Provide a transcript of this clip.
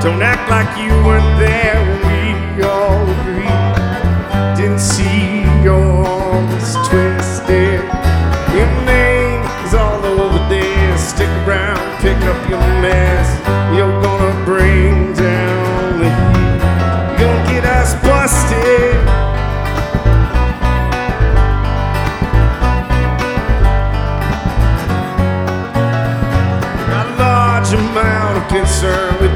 Don't act like you weren't there when we all agreed. Didn't see your arms twisted. Your name is all over there. Stick around, pick up your mess. You're gonna bring down the heat. You're gonna get us busted. Got a large amount of concern